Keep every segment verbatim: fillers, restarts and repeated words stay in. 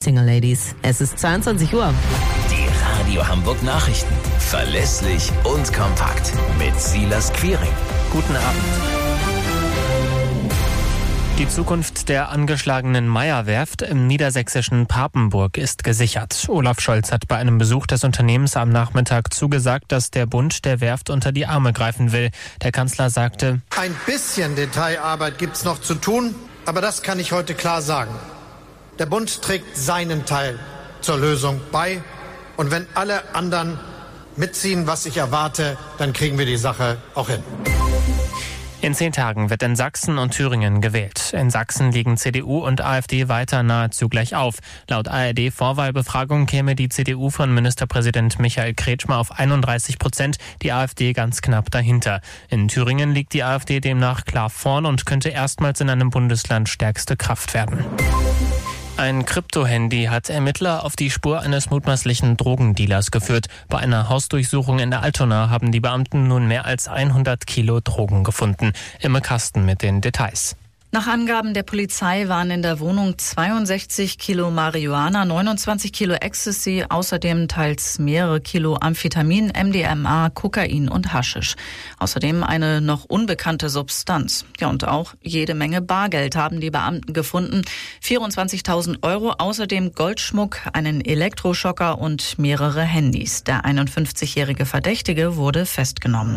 Single Ladies. Es ist zweiundzwanzig Uhr. Die Radio Hamburg Nachrichten. Verlässlich und kompakt. Mit Silas Quiring. Guten Abend. Die Zukunft der angeschlagenen Meyer-Werft im niedersächsischen Papenburg ist gesichert. Olaf Scholz hat bei einem Besuch des Unternehmens am Nachmittag zugesagt, dass der Bund der Werft unter die Arme greifen will. Der Kanzler sagte: Ein bisschen Detailarbeit gibt's noch zu tun, aber das kann ich heute klar sagen. Der Bund trägt seinen Teil zur Lösung bei. Und wenn alle anderen mitziehen, was ich erwarte, dann kriegen wir die Sache auch hin. In zehn Tagen wird in Sachsen und Thüringen gewählt. In Sachsen liegen C D U und AfD weiter nahezu gleich auf. Laut A R D-Vorwahlbefragung käme die C D U von Ministerpräsident Michael Kretschmer auf einunddreißig Prozent, die AfD ganz knapp dahinter. In Thüringen liegt die AfD demnach klar vorn und könnte erstmals in einem Bundesland stärkste Kraft werden. Ein Krypto-Handy hat Ermittler auf die Spur eines mutmaßlichen Drogendealers geführt. Bei einer Hausdurchsuchung in der Altona haben die Beamten nun mehr als hundert Kilo Drogen gefunden. Imme Kasten mit den Details. Nach Angaben der Polizei waren in der Wohnung zweiundsechzig Kilo Marihuana, neunundzwanzig Kilo Ecstasy, außerdem teils mehrere Kilo Amphetamin, M D M A, Kokain und Haschisch. Außerdem eine noch unbekannte Substanz. Ja, und auch jede Menge Bargeld haben die Beamten gefunden. vierundzwanzigtausend Euro, außerdem Goldschmuck, einen Elektroschocker und mehrere Handys. Der einundfünfzigjährige Verdächtige wurde festgenommen.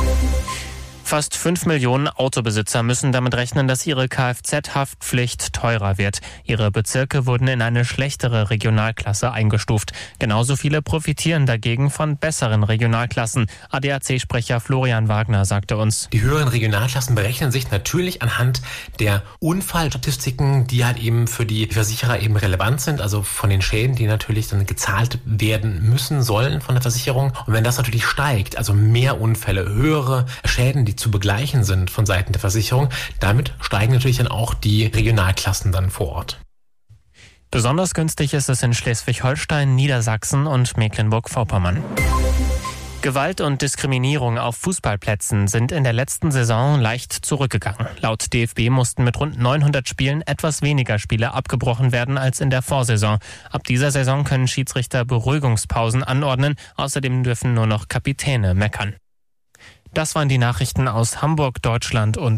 Fast fünf Millionen Autobesitzer müssen damit rechnen, dass ihre Kfz-Haftpflicht teurer wird. Ihre Bezirke wurden in eine schlechtere Regionalklasse eingestuft. Genauso viele profitieren dagegen von besseren Regionalklassen. A D A C-Sprecher Florian Wagner sagte uns: Die höheren Regionalklassen berechnen sich natürlich anhand der Unfallstatistiken, die halt eben für die Versicherer eben relevant sind, also von den Schäden, die natürlich dann gezahlt werden müssen, sollen von der Versicherung. Und wenn das natürlich steigt, also mehr Unfälle, höhere Schäden, die zu begleichen sind von Seiten der Versicherung, damit steigen natürlich dann auch die Regionalklassen dann vor Ort. Besonders günstig ist es in Schleswig-Holstein, Niedersachsen und Mecklenburg-Vorpommern. Gewalt und Diskriminierung auf Fußballplätzen sind in der letzten Saison leicht zurückgegangen. Laut D F B mussten mit rund neunhundert Spielen etwas weniger Spiele abgebrochen werden als in der Vorsaison. Ab dieser Saison können Schiedsrichter Beruhigungspausen anordnen. Außerdem dürfen nur noch Kapitäne meckern. Das waren die Nachrichten aus Hamburg, Deutschland und